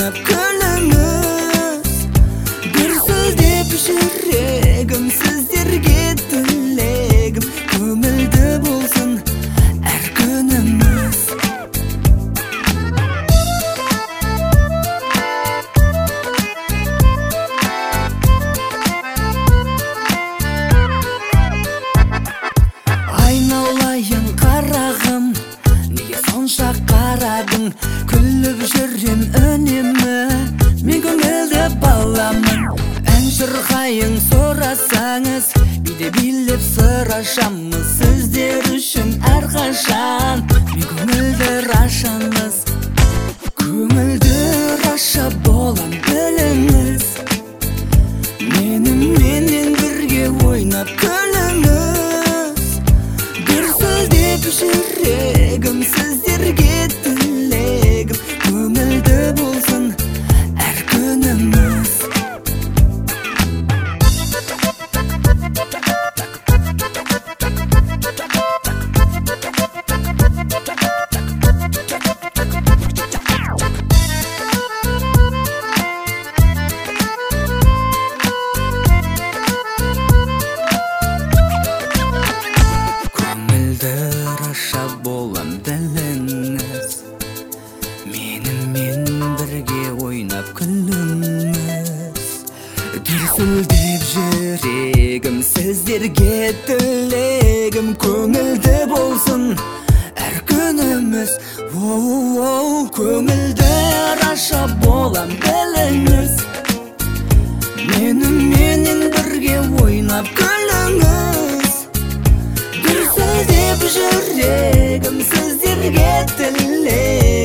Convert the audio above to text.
ойнап күліңіз. Дүрсілдеп жүрегім, сіздерге тілегім, көңілді болсын әр күніміз. Айналайын қарағым, неге сонша қарадың? Күліп жүрем үнемі, мен көңілді баламын. Ән шырқайын сұрасаңыз, биде билеп сыр ашамыз. Сіздер үшін әрқашан мен көңілді рашамыз. Көңілді раша болам біліңіз, меніменен бірге ойнап күліңіз. Дүрсілдеп жүрегім, сіздерге тілегім, көңілді болсын әр күніміз. Раша болам біліңіз, менімен бірге ойнап күліңіз. Дүрсілдеп жүрегім, сіздерге тілегім, көңілді болсын әр күніміз. Көңілді раша болам біліңіз, меніменен бірге ойнап күліңіз. Дүрсілдеп жүрегім, сіздерге тілегім,